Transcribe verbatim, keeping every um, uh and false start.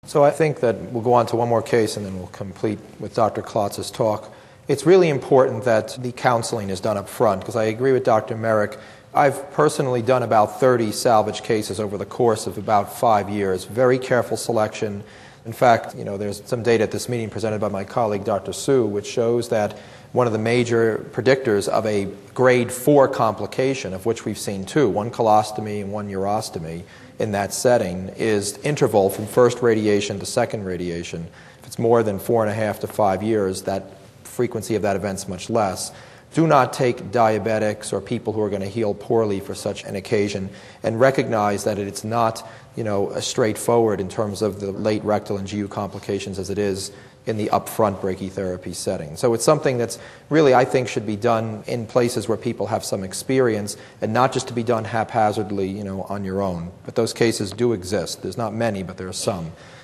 So I think that we'll go on to one more case and then we'll complete with Doctor Klotz's talk. It's really important that the counseling is done up front, because I agree with Doctor Merrick. I've personally done about thirty salvage cases over the course of about five years. Very careful selection. In fact, you know, there's some data at this meeting presented by my colleague, Doctor Su, which shows that one of the major predictors of a grade four complication, of which we've seen two, one colostomy and one urostomy in that setting, is interval from first radiation to second radiation. If it's more than four and a half to five years, that frequency of that event's much less. Do not take diabetics or people who are going to heal poorly for such an occasion, and recognize that it's not, you know, as straightforward in terms of the late rectal and G U complications as it is in the upfront brachytherapy setting. So it's something that's really, I think, should be done in places where people have some experience, and not just to be done haphazardly, you know, on your own. But those cases do exist. There's not many, but there are some.